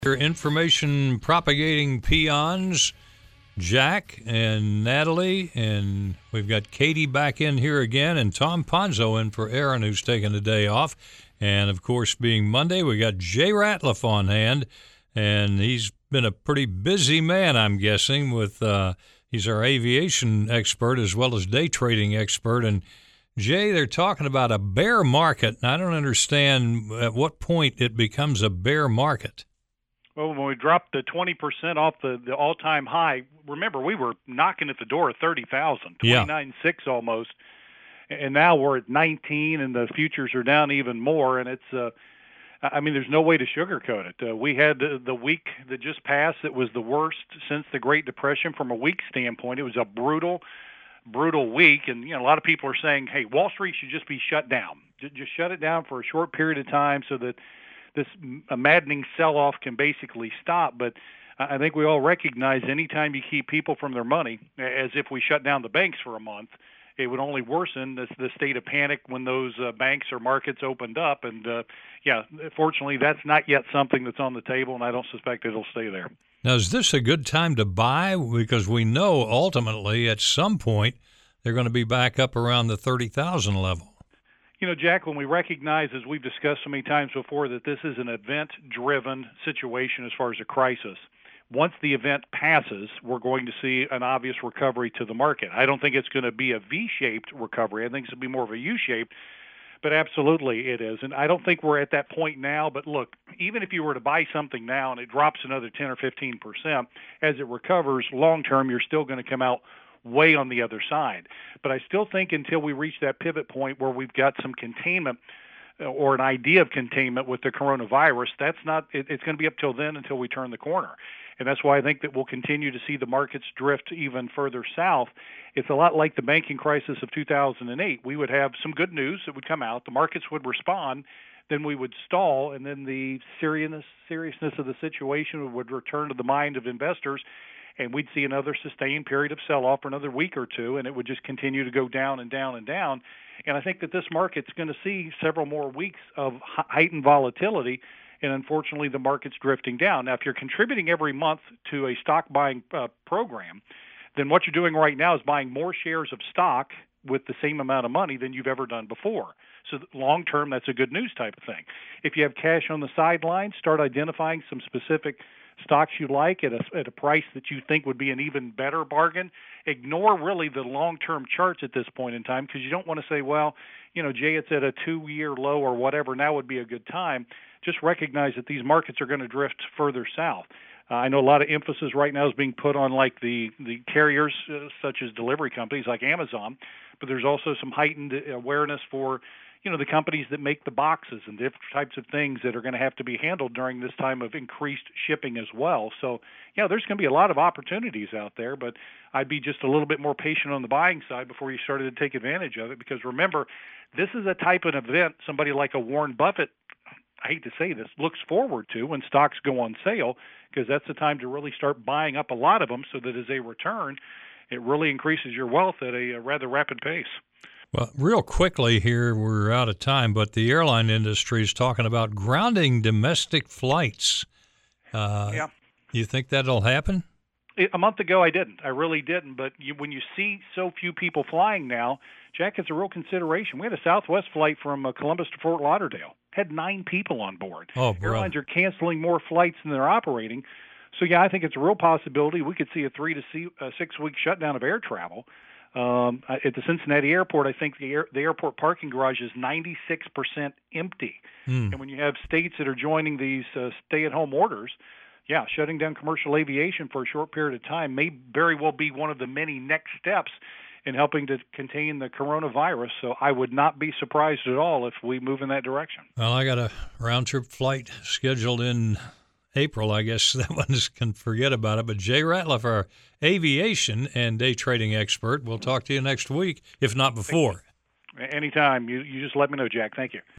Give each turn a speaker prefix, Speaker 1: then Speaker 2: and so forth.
Speaker 1: Your information propagating peons, Jack and Natalie, and we've got Katie back in here again, and Tom Ponzo in for Aaron, who's taking the day off. And, of course, being Monday, we got Jay Ratliff on hand, and he's been a pretty busy man, I'm guessing, with he's our aviation expert as well as day trading expert. And, Jay, they're talking about a bear market, and I don't understand at what point it becomes a bear market.
Speaker 2: Well, when we dropped the 20% off the all-time high, remember, we were knocking at the door of 30,000, 29.6 almost, and now we're at 19, and the futures are down even more, and it's there's no way to sugarcoat it. We had the week that just passed that was the worst since the Great Depression from a week standpoint. It was a brutal week, and a lot of people are saying, hey, Wall Street should just be shut down. Just shut it down for a short period of time so that this maddening sell-off can basically stop. But I think we all recognize anytime you keep people from their money, as if we shut down the banks for a month, it would only worsen the state of panic when those banks or markets opened up. And, fortunately, that's not yet something that's on the table, and I don't suspect it'll stay there.
Speaker 1: Now, is this a good time to buy? Because we know ultimately at some point they're going to be back up around the 30,000 level.
Speaker 2: Jack, when we recognize, as we've discussed so many times before, that this is an event-driven situation as far as a crisis, once the event passes, we're going to see an obvious recovery to the market. I don't think it's going to be a V-shaped recovery. I think it's going to be more of a U-shaped, but absolutely it is. And I don't think we're at that point now, but look, even if you were to buy something now and it drops another 10 or 15%, as it recovers long-term, you're still going to come out way on the other side. But I still think until we reach that pivot point where we've got some containment or an idea of containment with the coronavirus, it's going to be up till then until we turn the corner. And that's why I think that we'll continue to see the markets drift even further south. It's a lot like the banking crisis of 2008. We would have some good news that would come out. The markets would respond. Then we would stall, and then the seriousness of the situation would return to the mind of investors, and we'd see another sustained period of sell-off for another week or two, and it would just continue to go down and down and down. And I think that this market's going to see several more weeks of heightened volatility, and unfortunately the market's drifting down. Now, if you're contributing every month to a stock buying program, then what you're doing right now is buying more shares of stock with the same amount of money than you've ever done before. So long-term, that's a good news type of thing. If you have cash on the sidelines, start identifying some specific stocks you like at a price that you think would be an even better bargain. Ignore really the long-term charts at this point in time, because you don't want to say, well, Jay, it's at a 2-year low or whatever, now would be a good time. Just recognize that these markets are going to drift further south. I know a lot of emphasis right now is being put on like the carriers such as delivery companies like Amazon, but there's also some heightened awareness for the companies that make the boxes and different types of things that are going to have to be handled during this time of increased shipping as well. So, there's going to be a lot of opportunities out there, but I'd be just a little bit more patient on the buying side before you started to take advantage of it, because remember, this is a type of event somebody like a Warren Buffett, I hate to say this, looks forward to when stocks go on sale, because that's the time to really start buying up a lot of them so that as they return, it really increases your wealth at a rather rapid pace.
Speaker 1: Well, real quickly here, we're out of time, but the airline industry is talking about grounding domestic flights. You think that'll happen?
Speaker 2: A month ago, I didn't. I really didn't. But when you see so few people flying now, Jack, it's a real consideration. We had a Southwest flight from Columbus to Fort Lauderdale. Had 9 people on board.
Speaker 1: Oh,
Speaker 2: airlines are canceling more flights than they're operating. So, I think it's a real possibility. We could see a 3 to 6 week shutdown of air travel. At the Cincinnati airport, I think the airport parking garage is 96% empty. And when you have states that are joining these stay-at-home orders, shutting down commercial aviation for a short period of time may very well be one of the many next steps in helping to contain the coronavirus. So I would not be surprised at all if we move in that direction.
Speaker 1: Well, I got a round-trip flight scheduled in April. I guess that one can forget about it. But Jay Ratliff, our aviation and day trading expert, we'll talk to you next week, if not before.
Speaker 2: Anytime. You just let me know, Jack. Thank you.